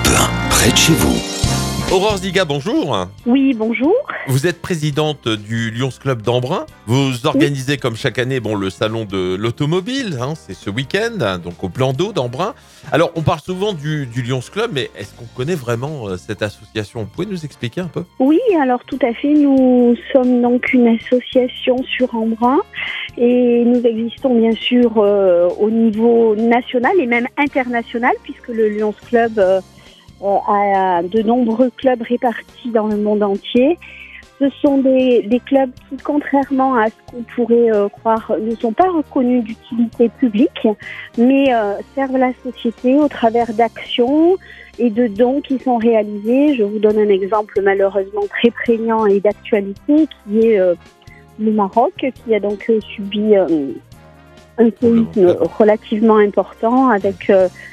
Alpe 1, près de chez vous. Aurore Ziga, bonjour. Oui, bonjour. Vous êtes présidente du Lions Club d'Embrun. Vous organisez comme chaque année le salon de l'automobile. C'est ce week-end, donc au plan d'eau d'Embrun. Alors, on parle souvent du Lions Club, mais est-ce qu'on connaît vraiment cette association? Vous pouvez nous expliquer un peu? Oui, alors tout à fait. Nous sommes donc une association sur Embrun et nous existons bien sûr au niveau national et même international puisque le Lions Club a de nombreux clubs répartis dans le monde entier. Ce sont des clubs qui, contrairement à ce qu'on pourrait croire, ne sont pas reconnus d'utilité publique, mais servent la société au travers d'actions et de dons qui sont réalisés. Je vous donne un exemple malheureusement très prégnant et d'actualité, qui est le Maroc, qui a donc subi un séisme relativement important avec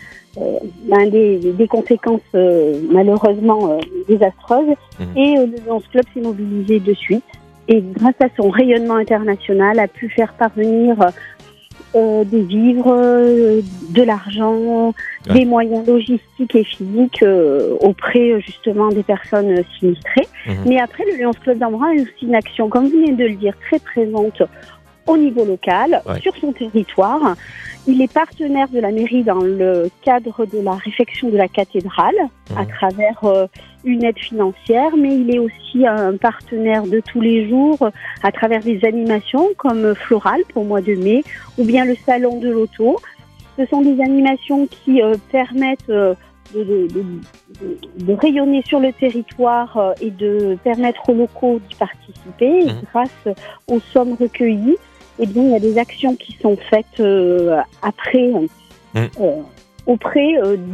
des conséquences malheureusement désastreuses. Et le Lions Club s'est mobilisé de suite et grâce à son rayonnement international a pu faire parvenir des vivres, de l'argent, des moyens logistiques et physiques auprès justement des personnes sinistrées. Mais après, le Lions Club d'Embrun est aussi une action, comme vous venez de le dire, très présente au niveau local, sur son territoire. Il est partenaire de la mairie dans le cadre de la réfection de la cathédrale à travers une aide financière, mais il est aussi un partenaire de tous les jours à travers des animations comme Floral pour le mois de mai ou bien le salon de l'auto. Ce sont des animations qui permettent de rayonner sur le territoire et de permettre aux locaux d'y participer. Et grâce aux sommes recueillies, eh bien, il y a des actions qui sont faites après auprès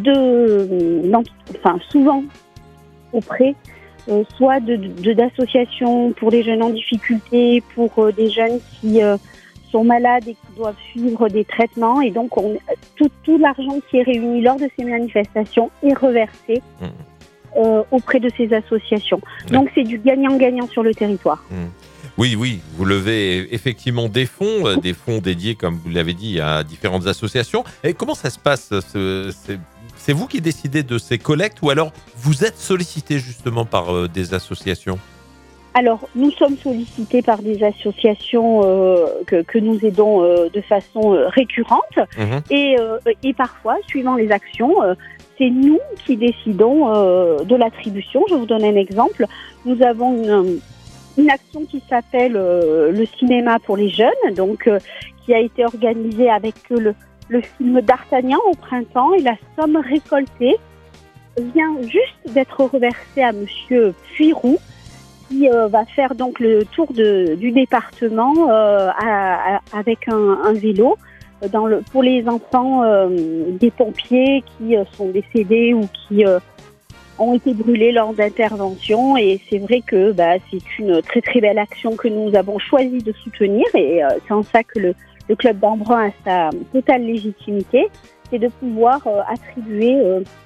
souvent auprès soit d'associations pour les jeunes en difficulté, pour des jeunes qui sont malades et qui doivent suivre des traitements. Et donc, tout l'argent qui est réuni lors de ces manifestations est reversé auprès de ces associations. Donc, c'est du gagnant-gagnant sur le territoire. Oui, vous levez effectivement des fonds dédiés, comme vous l'avez dit, à différentes associations. Et comment ça se passe? C'est vous qui décidez de ces collectes ou alors vous êtes sollicité justement par des associations? Alors, nous sommes sollicités par des associations que nous aidons de façon récurrente et parfois, suivant les actions, c'est nous qui décidons de l'attribution. Je vous donne un exemple. Nous avons une action qui s'appelle le cinéma pour les jeunes, donc qui a été organisée avec le film d'Artagnan au printemps, et la somme récoltée vient juste d'être reversée à Monsieur Puiroux, qui va faire donc le tour du département avec un vélo pour les enfants des pompiers qui sont décédés ou qui ont été brûlés lors d'interventions. Et c'est vrai que c'est une très très belle action que nous avons choisi de soutenir, et c'est en ça que le club d'Embrun a sa totale légitimité, c'est de pouvoir attribuer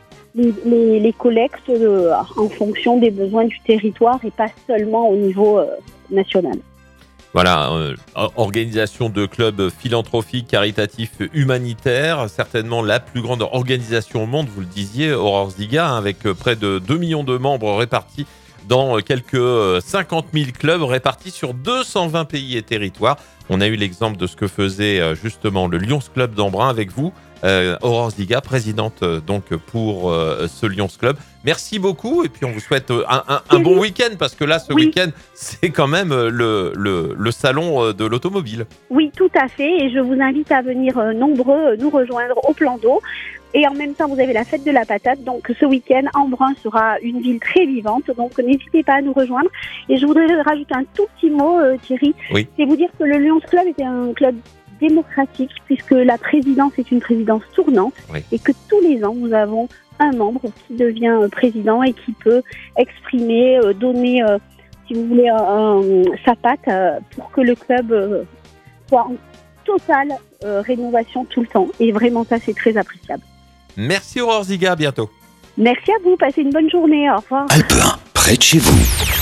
les collectes en fonction des besoins du territoire et pas seulement au niveau national. Voilà, organisation de clubs philanthropiques, caritatifs, humanitaires, certainement la plus grande organisation au monde, vous le disiez, Aurore Ziga, avec près de 2 millions de membres répartis dans quelques 50 000 clubs répartis sur 220 pays et territoires. On a eu l'exemple de ce que faisait justement le Lions Club d'Embrun avec vous, Aurore Ziga, présidente donc pour ce Lions Club. Merci beaucoup et puis on vous souhaite un bon week-end parce que là ce week-end c'est quand même le salon de l'automobile. Oui, tout à fait, et je vous invite à venir nombreux nous rejoindre au plan d'eau. Et en même temps, vous avez la fête de la patate. Donc, ce week-end, Embrun sera une ville très vivante. Donc, n'hésitez pas à nous rejoindre. Et je voudrais rajouter un tout petit mot, Thierry. Oui. C'est vous dire que le Lions Club était un club démocratique puisque la présidence est une présidence tournante et que tous les ans, nous avons un membre qui devient président et qui peut exprimer, donner, si vous voulez, sa patte pour que le club soit en totale rénovation tout le temps. Et vraiment, ça, c'est très appréciable. Merci Aurore Ziga, à bientôt. Merci à vous, passez une bonne journée, au revoir. Alpe 1, près de chez vous.